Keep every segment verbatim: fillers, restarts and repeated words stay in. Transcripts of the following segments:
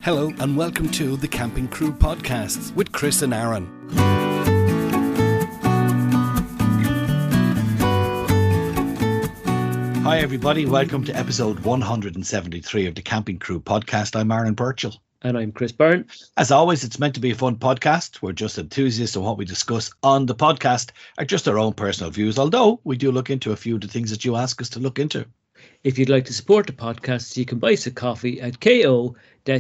Hello and welcome to the Camping Crew Podcasts with Chris and Aaron. Hi everybody, welcome to episode one hundred seventy-three of the Camping Crew Podcast. I'm Aaron Birchall. And I'm Chris Byrne. As always, it's meant to be a fun podcast. We're just enthusiasts of what we discuss on the podcast are just our own personal views, although we do look into a few of the things that you ask us to look into. If you'd like to support the podcast, you can buy us a coffee at ko-fi.com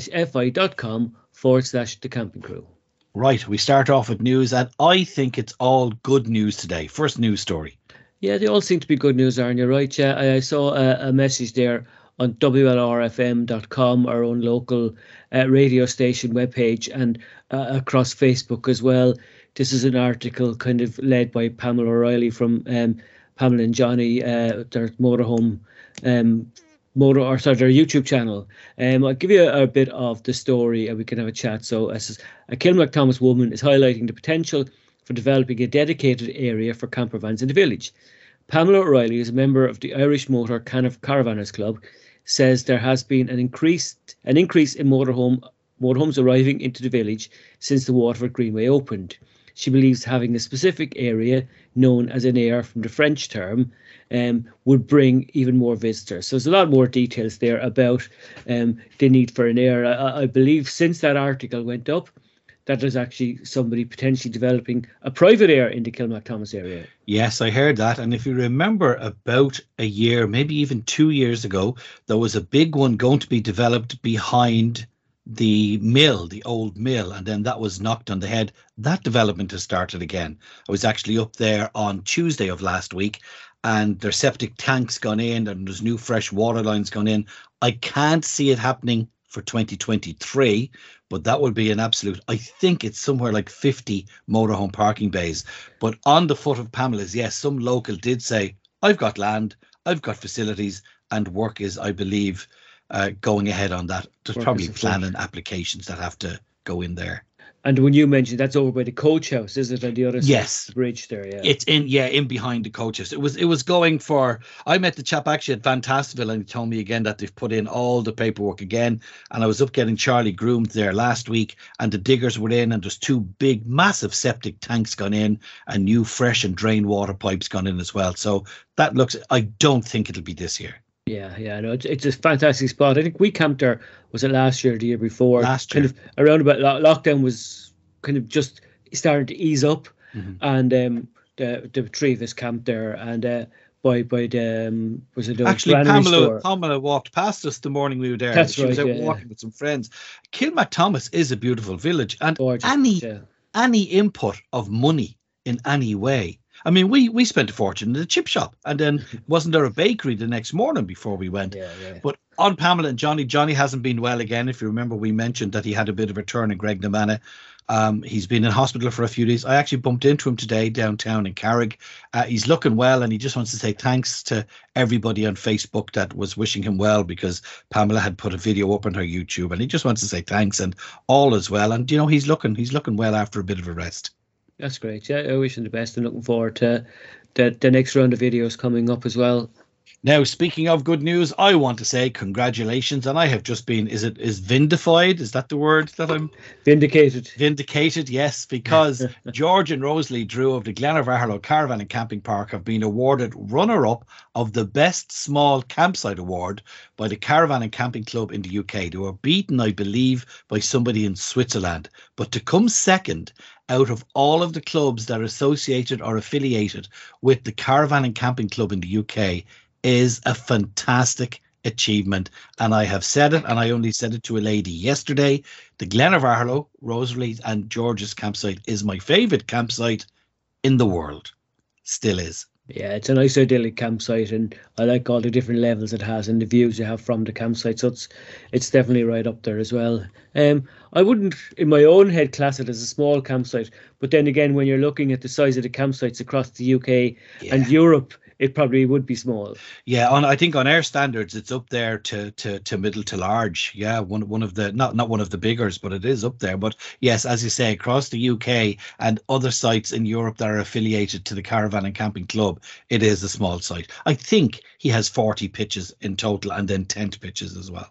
forward slash the camping crew. Right, we start off with news, and I think it's all good news today. First news story. Yeah, they all seem to be good news, Aaron. You're right. Yeah, I saw a, a message there on W L R F M dot com, our own local uh, radio station webpage, and uh, across Facebook as well. This is an article kind of led by Pamela O'Reilly from um, Pamela and Johnny, uh, their motorhome, um, motor or sorry, their YouTube channel. Um, I'll give you a, a bit of the story and we can have a chat. So, as a Kilmacthomas woman is highlighting the potential for developing a dedicated area for camper vans in the village. Pamela O'Reilly is a member of the Irish Motor Caravanners Club, says there has been an increased an increase in motorhome motorhomes arriving into the village since the Waterford Greenway opened. She believes having a specific area known as an aire from the French term um, would bring even more visitors. So there's a lot more details there about um, the need for an aire. I, I believe since that article went up, that there's actually somebody potentially developing a private aire in the Kilmacthomas area. Yes, I heard that. And if you remember, about a year, maybe even two years ago, there was a big one going to be developed behind the mill, the old mill, and then that was knocked on the head. That development has started again. I was actually up there on Tuesday of last week, and their septic tanks gone in, and there's new fresh water lines gone in. I can't see it happening for twenty twenty-three, but that would be an absolute, I think it's somewhere like fifty motorhome parking bays. But on the foot of Pamela's, yes, some local did say, I've got land, I've got facilities, and work is, I believe, uh, going ahead on that. There's Work probably is planning applications that have to go in there. And when you mentioned that's over by the coach house, is it on the other side Yes. of the bridge there? Yeah, It's in, yeah, in behind the coaches. It was, it was going for, I met the chap actually at Fantastiville, and he told me again that they've put in all the paperwork again. And I was up getting Charlie groomed there last week, and the diggers were in, and there's two big, massive septic tanks gone in, and new fresh and drain water pipes gone in as well. So that looks, I don't think it'll be this year. Yeah, yeah, no, it's, it's a fantastic spot. I think we camped there, was it last year or the year before? Last year. Kind of around about lo- lockdown was kind of just starting to ease up, Mm-hmm. and um, the the three of us camped there, and uh, by by the um, was it the Actually, granary Pamela, store? Pamela walked past us the morning we were there. That's she was right, out yeah, walking yeah. with some friends. Kilmacthomas is a beautiful village, and Gorgeous, any yeah. any input of money in any way. I mean, we we spent a fortune in the chip shop, and then wasn't there a bakery the next morning before we went? Yeah, yeah. But on Pamela and Johnny, Johnny hasn't been well again. If you remember, we mentioned that he had a bit of a turn in Greg Namana. Um, he's been in hospital for a few days. I actually bumped into him today downtown in Carrick. Uh, he's looking well, and he just wants to say thanks to everybody on Facebook that was wishing him well, because Pamela had put a video up on her YouTube, and he just wants to say thanks and all is well. And you know, he's looking he's looking well after a bit of a rest. That's great. Yeah, I wish him the best, and looking forward to the the next round of videos coming up as well. Now, speaking of good news, I want to say congratulations, and I have just been, is it is vindified? Is that the word that I'm Vindicated. vindicated? Yes, because George and Rosalie Drew of the Glenavarlow Caravan and Camping Park have been awarded runner-up of the Best Small Campsite Award by the Caravan and Camping Club in the U K. They were beaten, I believe, by somebody in Switzerland. But to come second out of all of the clubs that are associated or affiliated with the Caravan and Camping Club in the U K is a fantastic achievement. And I have said it, and I only said it to a lady yesterday. The Glenavarlow, Rosalie and George's campsite is my favourite campsite in the world. Still is. Yeah, it's a nice idyllic campsite, and I like all the different levels it has and the views you have from the campsite. So it's it's definitely right up there as well. Um, I wouldn't, in my own head, class it as a small campsite. But then again, when you're looking at the size of the campsites across the U K Yeah. and Europe, it probably would be small. Yeah, on I think on our standards, it's up there to to to middle to large. Yeah, one one of the not not one of the biggers, but it is up there. But yes, as you say, across the U K and other sites in Europe that are affiliated to the Caravan and Camping Club, it is a small site. I think he has forty pitches in total, and then tent pitches as well.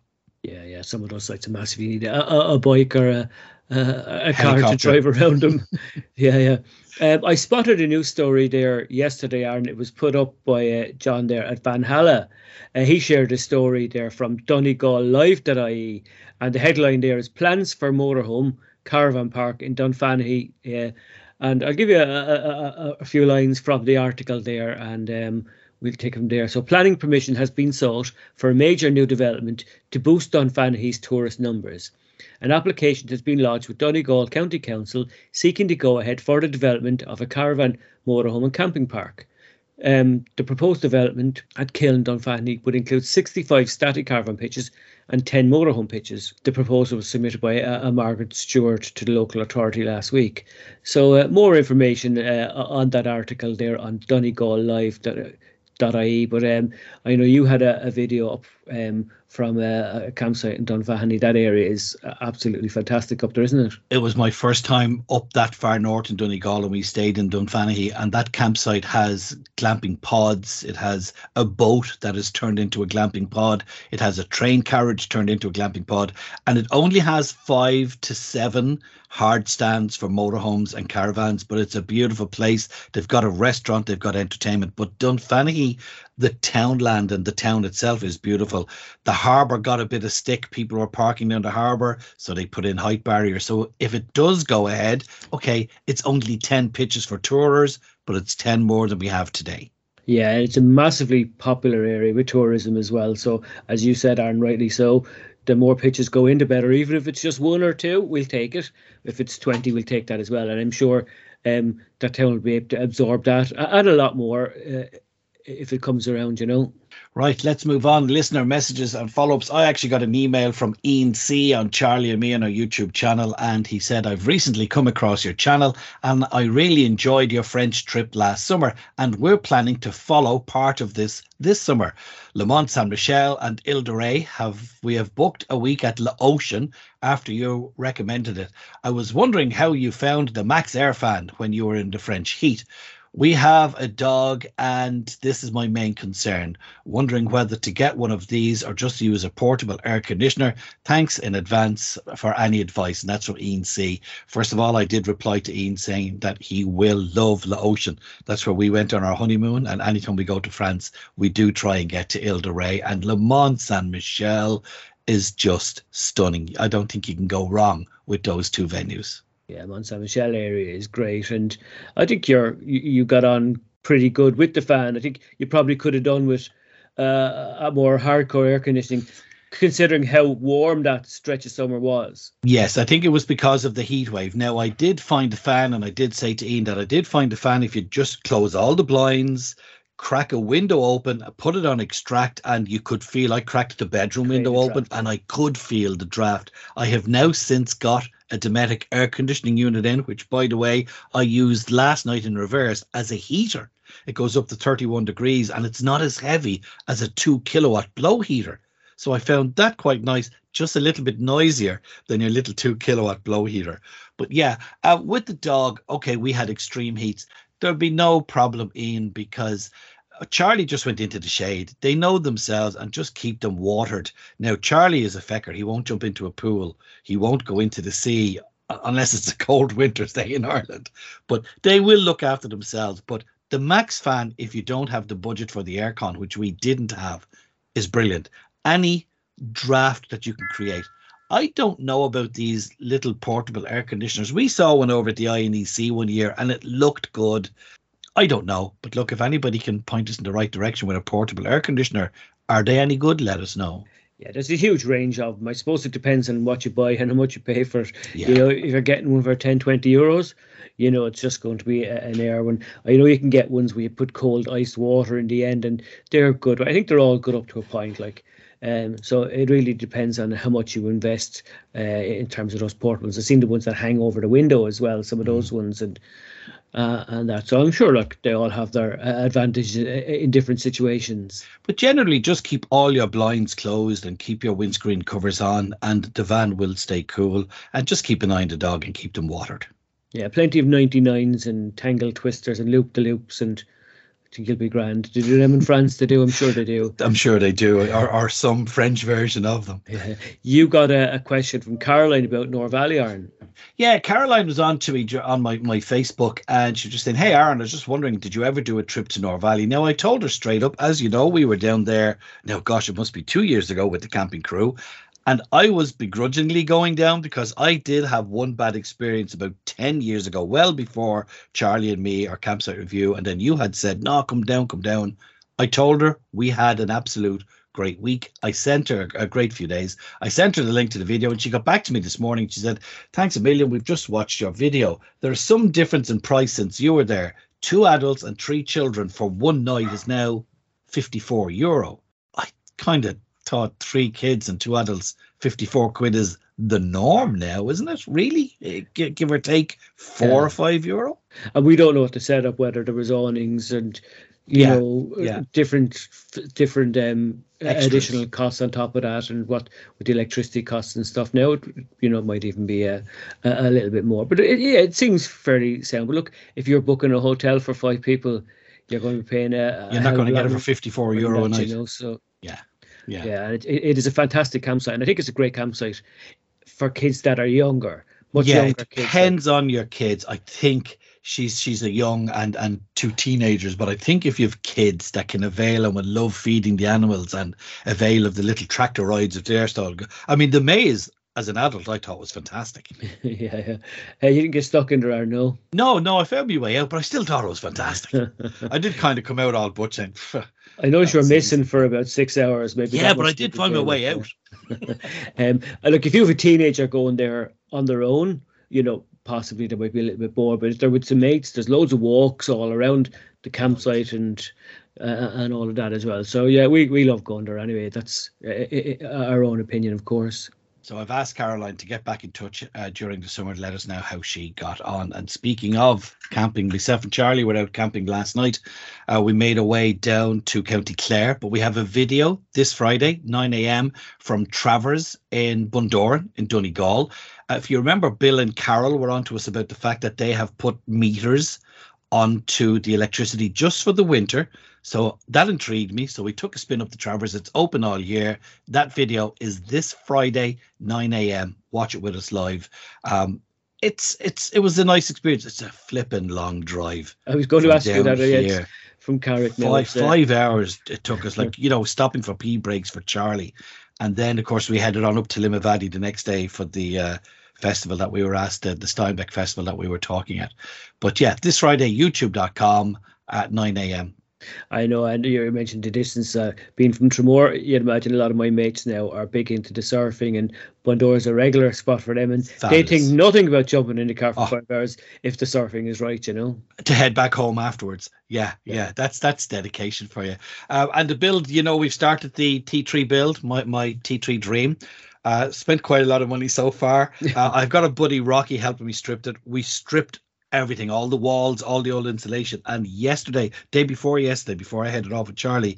Yeah, yeah. Some of those sites are massive. You need a, a, a bike or a, a, a car to drive around them. yeah, yeah. Um, I spotted a news story there yesterday, Aaron. It was put up by uh, John there at Van Halla. Uh, he shared a story there from Donegal Live dot I E, and the headline there is "Plans for Motorhome Caravan Park in Dunfanaghy." Uh, and I'll give you a, a, a, a few lines from the article there, and um, we'll take them there. So, planning permission has been sought for a major new development to boost Dunfanaghy's tourist numbers. An application has been lodged with Donegal County Council seeking to go ahead for the development of a caravan, motorhome and camping park. Um, the proposed development at Kiln Dunfanaghy would include sixty-five static caravan pitches and ten motorhome pitches. The proposal was submitted by uh, Margaret Stewart to the local authority last week. So uh, more information uh, on that article there on Donegal Live dot I E. But um, I know you had a, a video up um, from a, a campsite in Dunfanaghy. That area is absolutely fantastic up there, isn't it? It was my first time up that far north in Donegal, and we stayed in Dunfanaghy, and that campsite has glamping pods. It has a boat that is turned into a glamping pod. It has a train carriage turned into a glamping pod, and it only has five to seven hard stands for motorhomes and caravans, but it's a beautiful place. They've got a restaurant, they've got entertainment, but Dunfanaghy, the townland and the town itself is beautiful. The harbour got a bit of stick. People were parking down the harbour, so they put in height barriers. So if it does go ahead, okay, it's only ten pitches for tourers, but it's ten more than we have today. Yeah, it's a massively popular area with tourism as well. So as you said, Aaron, rightly so, the more pitches go in, the better. Even if it's just one or two, we'll take it. If it's twenty, we'll take that as well. And I'm sure um, that town will be able to absorb that and a lot more uh, if it comes around, you know. Right, let's move on. Listener messages and follow-ups. I actually got an email from Ian C on Charlie and me on our YouTube channel, and he said, I've recently come across your channel and I really enjoyed your French trip last summer, and we're planning to follow part of this this summer. Le Mans Saint Michel and Ile de Ré have we have booked a week at Le Ocean after you recommended it. I was wondering how you found the Max Air fan when you were in the French heat. We have a dog, and this is my main concern. Wondering whether to get one of these or just use a portable air conditioner. Thanks in advance for any advice. And that's from Ian C. First of all, I did reply to Ian saying that he will love Le Ocean. That's where we went on our honeymoon. And anytime we go to France, we do try and get to Ile de Ré. And Le Mans Saint Michel is just stunning. I don't think you can go wrong with those two venues. Yeah, Mont Saint Michel area is great, and I think you're you, you got on pretty good with the fan. I think you probably could have done with uh, a more hardcore air conditioning, considering how warm that stretch of summer was. Yes, I think it was because of the heat wave. Now, I did find a fan, and I did say to Ian that I did find a fan if you just close all the blinds, crack a window open, put it on extract, and you could feel, I cracked the bedroom window open and I could feel the draft. I have now since got a Dometic air conditioning unit in, which, by the way, I used last night in reverse as a heater. It goes up to thirty-one degrees and it's not as heavy as a two kilowatt blow heater. So I found that quite nice, just a little bit noisier than your little two kilowatt blow heater. But yeah, uh, with the dog, okay, we had extreme heats. There'd be no problem, Ian, because Charlie just went into the shade. They know themselves, and just keep them watered. Now, Charlie is a fecker. He won't jump into a pool. He won't go into the sea unless it's a cold winter's day in Ireland. But they will look after themselves. But the Max fan, if you don't have the budget for the aircon, which we didn't have, is brilliant. Any draft that you can create. I don't know about these little portable air conditioners. We saw one over at the I N E C one year and it looked good. I don't know. But look, if anybody can point us in the right direction with a portable air conditioner, are they any good? Let us know. Yeah, there's a huge range of them. I suppose it depends on what you buy and how much you pay for it. Yeah. You know, if you're getting one for ten, twenty euros, you know, it's just going to be a, an air one. I know you can get ones where you put cold iced water in the end, and they're good. I think they're all good up to a point. Like, um, so it really depends on how much you invest uh, in terms of those portables. I've seen the ones that hang over the window as well, some of those mm. ones, and Uh, and that. So I'm sure, like, they all have their uh, advantages in different situations. But generally, just keep all your blinds closed and keep your windscreen covers on, and the van will stay cool. And just keep an eye on the dog and keep them watered. Yeah, plenty of ninety-nines and tangle twisters and loop-the-loops and think you'll be grand. Do you do them in France? They do. I'm sure they do. I'm sure they do, or, or some French version of them. Yeah. You got a, a question from Caroline about Nor Valley, Aaron. Yeah, Caroline was on to me on my, my Facebook, and she was just saying, hey, Aaron, I was just wondering, did you ever do a trip to Nor Valley? Now, I told her straight up, as you know, we were down there, now, gosh, it must be two years ago with the camping crew. And I was begrudgingly going down because I did have one bad experience about ten years ago, well before Charlie and me, our campsite review. And then you had said, no, come down, come down. I told her we had an absolute great week. I sent her a great few days. I sent her the link to the video and she got back to me this morning. She said, thanks a million. We've just watched your video. There's some difference in price since you were there. Two adults and three children for one night is now fifty-four euro. I kind of thought three kids and two adults, fifty-four quid is the norm now, isn't it? Really? G- give or take four yeah. or five euro. And we don't know what the setup, whether there was awnings and, you yeah. know, yeah. different different um, additional costs on top of that, and what with the electricity costs and stuff. Now, it, you know, it might even be a, a, a little bit more. But it, yeah, it seems fairly sound. But look, if you're booking a hotel for five people, you're going to be paying a... a you're not going to get it for fifty-four euro a night. You know, so... Yeah. Yeah, yeah, it, it is a fantastic campsite, and I think it's a great campsite for kids that are younger, much yeah, younger it kids. Depends like. on your kids. I think she's she's a young and and two teenagers, but I think if you have kids that can avail and would love feeding the animals and avail of the little tractor rides of their style. I mean, the maze as an adult, I thought was fantastic. yeah, yeah. Hey, you didn't get stuck in there, no? No, no, I found my way out, but I still thought it was fantastic. I did kind of come out all but saying. I noticed you were missing for about six hours, maybe. Yeah, but I did find my way out. um, look, if you have a teenager going there on their own, you know, possibly they might be a little bit bored. But if they're with some mates, there's loads of walks all around the campsite and uh, and all of that as well. So yeah, we we love going there anyway. That's uh, our own opinion, of course. So I've asked Caroline to get back in touch uh, during the summer to let us know how she got on. And speaking of camping, myself and Charlie were out camping last night. Uh, we made our way down to County Clare, but we have a video this Friday, nine a.m. from Travers in Bundoran in Donegal. Uh, if you remember, Bill and Carol were on to us about the fact that they have put meters onto the electricity just for the winter. So that intrigued me. So we took a spin up the Travers. It's open all year. That video is this Friday, nine a.m. Watch it with us live. Um, it's it's it was a nice experience. It's a flipping long drive. I was going to ask you that yeah, from Carrick. Five, five hours it took us, like, you know, stopping for pee breaks for Charlie. And then, of course, we headed on up to Limavady the next day for the uh, festival that we were asked, uh, the Steinbeck festival that we were talking at. But yeah, this Friday, youtube dot com at nine a.m. I know, and you mentioned the distance. Uh, being from Tramore, you'd imagine a lot of my mates now are big into the surfing, and Bundoor is a regular spot for them, and Fabulous. They think nothing about jumping in the car for oh. five hours if the surfing is right, you know. To head back home afterwards. Yeah, yeah, yeah that's that's dedication for you. Uh, and the build, you know, we've started the T three build, my, my T three dream. Uh, spent quite a lot of money so far. Uh, I've got a buddy, Rocky, helping me strip it. We stripped everything, all the walls, all the old insulation. And yesterday, day before yesterday, before I headed off with Charlie,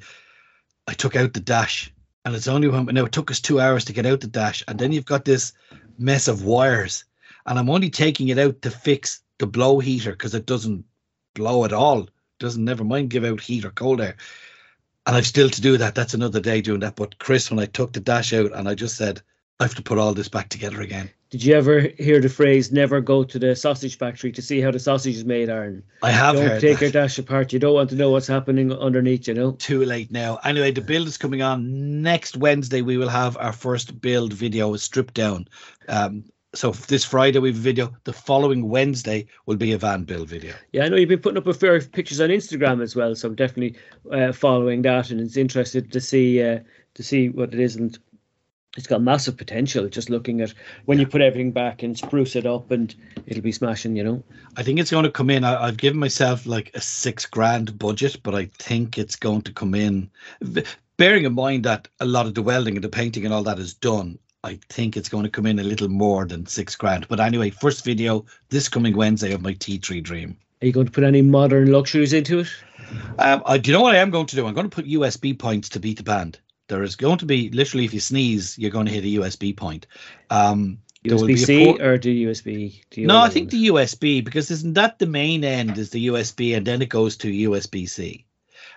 I took out the dash. And it's only when, now it took us two hours to get out the dash. And then you've got this mess of wires. And I'm only taking it out to fix the blow heater because it doesn't blow at all. It doesn't, never mind give out heat or cold air. And I've still to do that. That's another day doing that. But Chris, when I took the dash out and I just said, I have to put all this back together again. Did you ever hear the phrase, never go to the sausage factory to see how the sausage is made, Aaron? I have don't heard take that. your dash apart. You don't want to know what's happening underneath, you know? Too late now. Anyway, the build is coming on. Next Wednesday, we will have our first build video, stripped down. Um, so this Friday, we have a video. The following Wednesday will be a van build video. Yeah, I know you've been putting up a fair pictures on Instagram as well, so I'm definitely uh, following that, and it's interested to see uh, to see what it is. And it's got massive potential, just looking at when you put everything back and spruce it up, and it'll be smashing, you know. I think it's going to come in. I, I've given myself like a six grand budget, but I think it's going to come in. Bearing in mind that a lot of the welding and the painting and all that is done, I think it's going to come in a little more than six grand. But anyway, first video this coming Wednesday of my T three dream. Are you going to put any modern luxuries into it? Um, I, do you know what I am going to do? I'm going to put U S B points to beat the band. There is going to be, literally, if you sneeze, you're going to hit a U S B point. Um, U S B C port- or the U S B? No, I think the U S B, because isn't that the main end is the U S B, and then it goes to U S B C.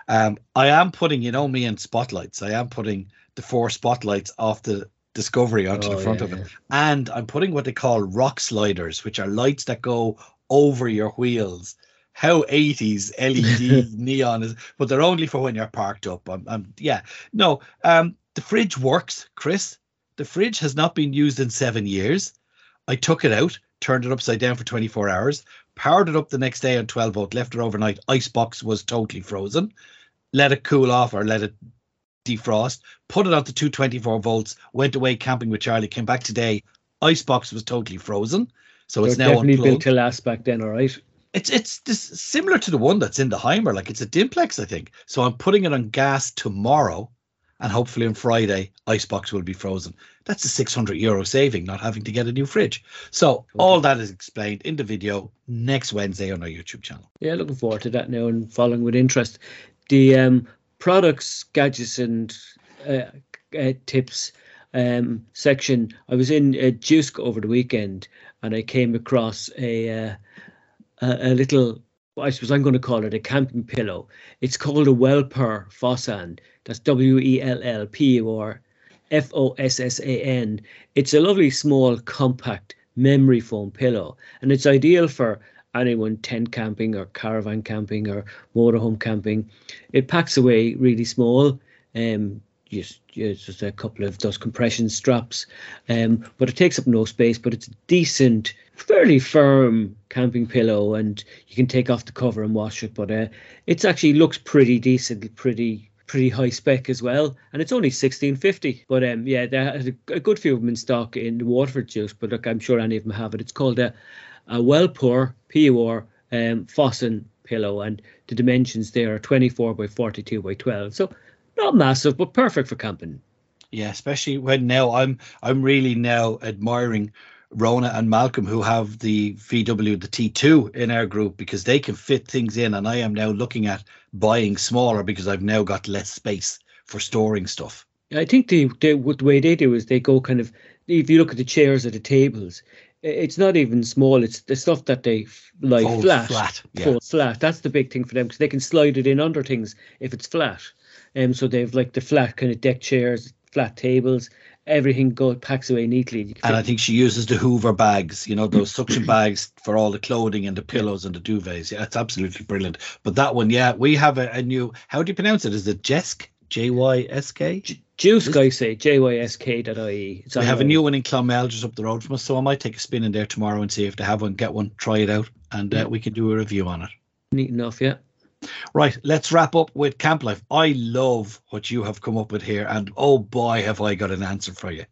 Um, I am putting, you know, me in spotlights. I am putting the four spotlights off the Discovery onto Oh, the front yeah, of it. yeah. And I'm putting what they call rock sliders, which are lights that go over your wheels. How eighties L E D neon is, but they're only for when you're parked up. I'm, I'm yeah. No, um, the fridge works, Chris. The fridge has not been used in seven years. I took it out, turned it upside down for twenty-four hours, powered it up the next day on twelve volt, left it overnight. Icebox was totally frozen. Let it cool off or let it defrost, put it on to two twenty-four volts, went away camping with Charlie, came back today. Icebox was totally frozen. So They're it's now definitely unplugged. built to last back then, all right? It's it's this, similar to the one that's in the Heimer, like it's a Dimplex, I think. So I'm putting it on gas tomorrow, and hopefully on Friday, Icebox will be frozen. That's a six hundred euro saving, not having to get a new fridge. So okay. All that is explained in the video next Wednesday on our YouTube channel. Yeah, looking forward to that now and following with interest. The um, products, gadgets, and uh, uh, tips um, section. I was in uh, Juice over the weekend, and I came across a uh, a, a little. I suppose I'm going to call it a camping pillow. It's called a Wellpur Fossan. That's W E L L P U R F O S S A N. It's a lovely, small, compact memory foam pillow, and it's ideal for anyone tent camping or caravan camping or motorhome camping. It packs away really small. Um, just, just a couple of those compression straps, um, but it takes up no space. But it's a decent, fairly firm camping pillow, and you can take off the cover and wash it. But uh, it actually looks pretty decent, pretty pretty high spec as well, and it's only sixteen fifty. But um, yeah, they had a, a good few of them in stock in the Waterford Juice. But look, I'm sure any of them have it. It's called a a Wellpur P U R um, Fossan pillow, and the dimensions there are twenty-four by forty-two by twelve. So not massive, but perfect for camping. Yeah, especially when now I'm I'm really now admiring Rona and Malcolm, who have the V W, the T two in our group, because they can fit things in, and I am now looking at buying smaller because I've now got less space for storing stuff. I think the, the, the way they do is they go kind of, if you look at the chairs or the tables, it's not even small. It's the stuff that they lie Fold flat. flat, yeah. Fold flat. That's the big thing for them, because they can slide it in under things if it's flat. Um, so they've like the flat kind of deck chairs, flat tables, everything go packs away neatly. And I think she uses the Hoover bags, you know, those suction bags for all the clothing and the pillows and the duvets. Yeah, it's absolutely brilliant. But that one, yeah, we have a, a new, how do you pronounce it? Is it Jesk? J Y S K? J- Juice, guys say, J Y S K dot I E. We have a new one in Clonmel just up the road from us, so I might take a spin in there tomorrow and see if they have one, get one, try it out, and uh, we can do a review on it. Neat enough, yeah. Right, let's wrap up with Camp Life. I love what you have come up with here, and oh boy, have I got an answer for you.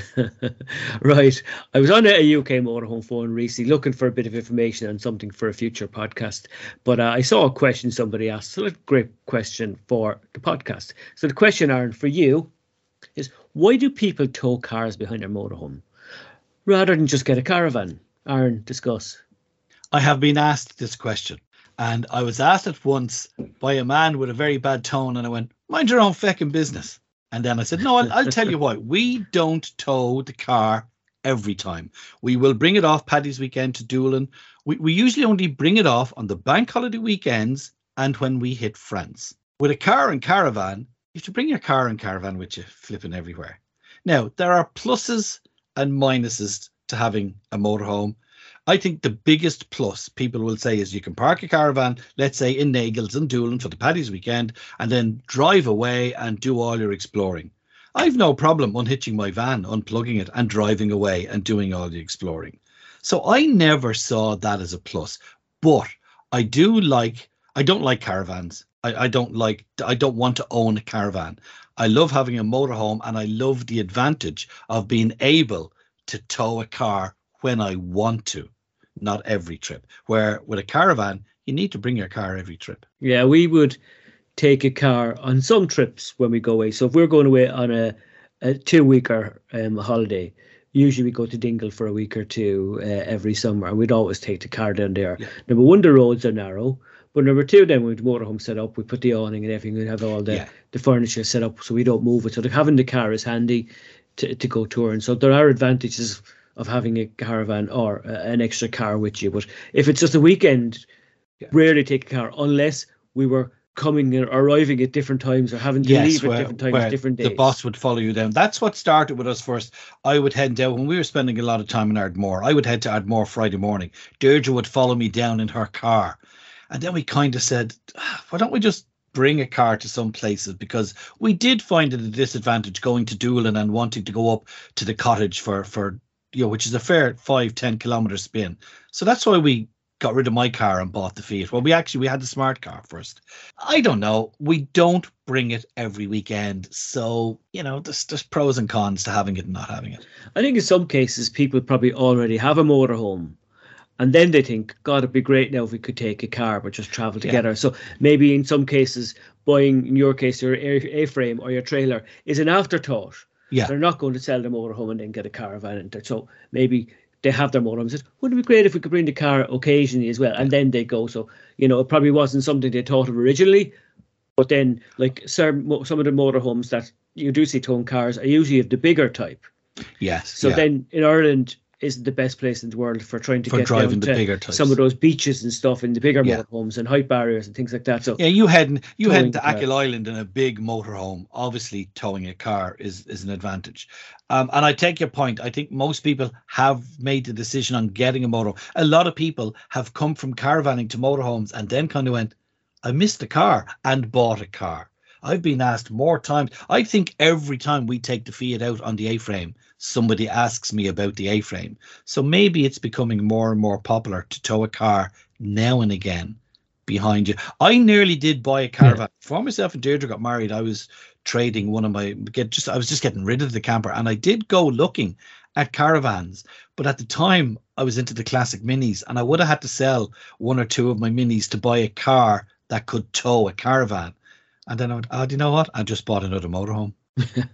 Right. I was on a U K motorhome phone recently looking for a bit of information on something for a future podcast, but uh, I saw a question somebody asked. So a great question for the podcast. So the question, Aaron, for you is, why do people tow cars behind their motorhome rather than just get a caravan? Aaron, discuss. I have been asked this question, and I was asked it once by a man with a very bad tone, and I went, mind your own feckin' business. And then I said, no, I'll, I'll tell you why. We don't tow the car every time. We will bring it off Paddy's weekend to Doolin. We, we usually only bring it off on the bank holiday weekends and when we hit France. With a car and caravan, you have to bring your car and caravan with you flipping everywhere. Now, there are pluses and minuses to having a motorhome. I think the biggest plus people will say is you can park a caravan, let's say in Nagels and Doolin for the Paddy's weekend, and then drive away and do all your exploring. I've no problem unhitching my van, unplugging it and driving away and doing all the exploring. So I never saw that as a plus, but I do like, I don't like caravans. I, I don't like, I don't want to own a caravan. I love having a motorhome, and I love the advantage of being able to tow a car when I want to, not every trip. Where with a caravan, you need to bring your car every trip. Yeah, we would take a car on some trips when we go away. So if we're going away on a, a two-weeker um, holiday, usually we go to Dingle for a week or two uh, every summer, and we'd always take the car down there. Yeah. Number one, the roads are narrow. But number two, then with the motorhome set up, we put the awning and everything, we have all the, yeah. the furniture set up so we don't move it. So having the car is handy to, to go touring. So there are advantages of having a caravan or uh, an extra car with you. But if it's just a weekend, yeah. rarely take a car unless we were coming and arriving at different times or having to Yes, leave where, at different times, where different days. the boss would follow you down. That's what started with us first. I would head down when we were spending a lot of time in Ardmore. I would head to Ardmore Friday morning. Deirdre would follow me down in her car. And then we kind of said, why don't we just bring a car to some places? Because we did find it a disadvantage going to Doolin and wanting to go up to the cottage for, for you know, which is a fair five, ten kilometer spin. So that's why we got rid of my car and bought the Fiat. Well, we actually, we had the smart car first. I don't know. We don't bring it every weekend. So, you know, there's, there's pros and cons to having it and not having it. I think in some cases, people probably already have a motorhome. And then they think, God, it'd be great now if we could take a car, but just travel together. Yeah. So maybe in some cases, buying, in your case, your A-frame or your trailer is an afterthought. Yeah. They're not going to sell the motorhome and then get a caravan in there. So maybe they have their motorhome and said, wouldn't it be great if we could bring the car occasionally as well? And then they go. So, you know, it probably wasn't something they thought of originally. But then, like some, some of the motorhomes that you do see towing cars are usually of the bigger type. Yes. So yeah. then in Ireland, isn't the best place in the world for trying to for get driving down the to bigger types. Some of those beaches and stuff in the bigger yeah. motorhomes and height barriers and things like that. So yeah, you head you head to car. Achill Island in a big motorhome. Obviously, towing a car is is an advantage. Um, and I take your point. I think most people have made the decision on getting a motor. A lot of people have come from caravanning to motorhomes and then kind of went, I missed the car and bought a car. I've been asked more times. I think every time we take the Fiat out on the A-frame, somebody asks me about the A-frame. So maybe it's becoming more and more popular to tow a car now and again behind you. I nearly did buy a caravan. Yeah. Before myself and Deirdre got married, I was trading one of my, get just I was just getting rid of the camper. And I did go looking at caravans. But at the time, I was into the classic minis. And I would have had to sell one or two of my minis to buy a car that could tow a caravan. And then I went, oh, do you know what? I just bought another motorhome. uh,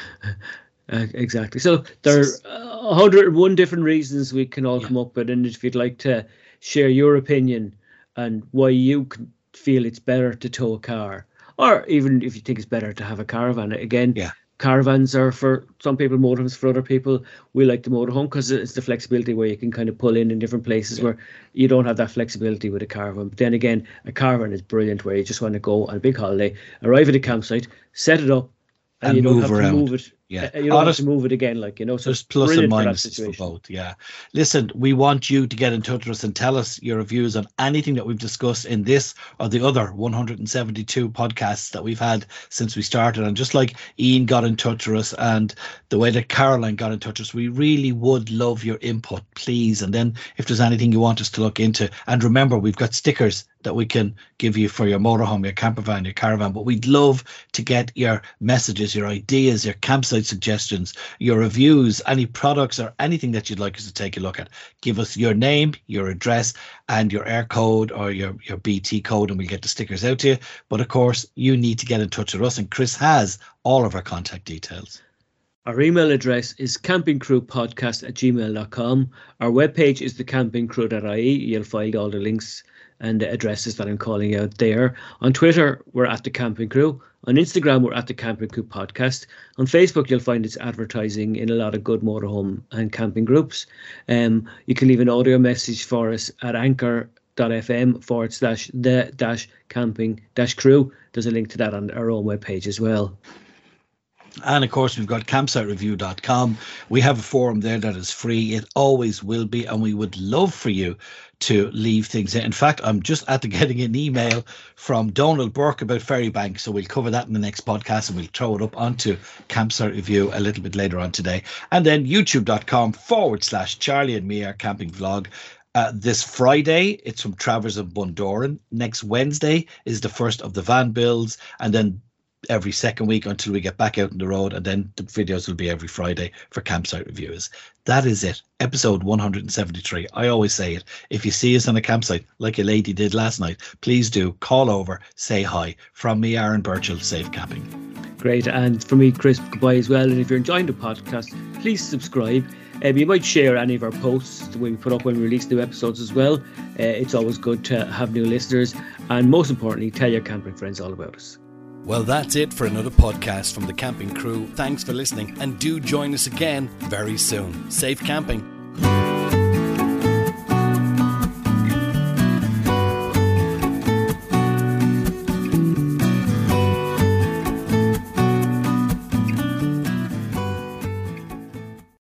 exactly. So there are uh, one hundred and one different reasons we can all yeah. come up with. And if you'd like to share your opinion and why you can feel it's better to tow a car, or even if you think it's better to have a caravan. Again, yeah. caravans are for some people, motorhomes for other people. We like the motorhome because it's the flexibility where you can kind of pull in in different places yeah. where you don't have that flexibility with a caravan. But then again, a caravan is brilliant where you just want to go on a big holiday, arrive at a campsite, set it up, and, and you don't have around. to move it. Yeah, you don't have to move it again, like, you know. So there's plus and minuses for, for both. Yeah, listen, we want you to get in touch with us and tell us your views on anything that we've discussed in this or the other one hundred seventy-two podcasts that we've had since we started. And just like Ian got in touch with us and the way that Caroline got in touch with us, we really would love your input, please. And then if there's anything you want us to look into, and remember, we've got stickers that we can give you for your motorhome, your camper van, your caravan. But we'd love to get your messages, your ideas, your campsite suggestions, your reviews, any products or anything that you'd like us to take a look at. Give us your name, your address, and your air code or your, your B T code, and we'll get the stickers out to you. But of course, you need to get in touch with us, and Chris has all of our contact details. Our email address is campingcrewpodcast at gmail dot com. Our webpage is the camping crew dot I E. You'll find all the links and the addresses that I'm calling out there. On Twitter, we're at the Camping Crew. On Instagram, we're at the Camping Crew Podcast. On Facebook, you'll find it's advertising in a lot of good motorhome and camping groups. Um, you can leave an audio message for us at anchor.fm forward slash the dash camping dash crew. There's a link to that on our own webpage as well. And of course, we've got campsite review dot com. We have a forum there that is free. It always will be. And we would love for you to leave things in. In fact, I'm just at the getting an email from Donald Burke about Ferrybank. So we'll cover that in the next podcast and we'll throw it up onto Campsite Review a little bit later on today. And then youtube.com forward slash Charlie and me, our camping vlog. Uh, this Friday, it's from Travers of Bundoran. Next Wednesday is the first of the van builds. And then every second week until we get back out on the road, and then the videos will be every Friday for campsite reviews. That is it. Episode one hundred seventy-three. I always say it. If you see us on a campsite like a lady did last night, please do call over, say hi. From me, Aaron Birchall, safe camping. Great. And for me, Chris, goodbye as well. And if you're enjoying the podcast, please subscribe. Um, you might share any of our posts that we put up when we release new episodes as well. Uh, it's always good to have new listeners. And most importantly, tell your camping friends all about us. Well, that's it for another podcast from the Camping Crew. Thanks for listening, and do join us again very soon. Safe camping.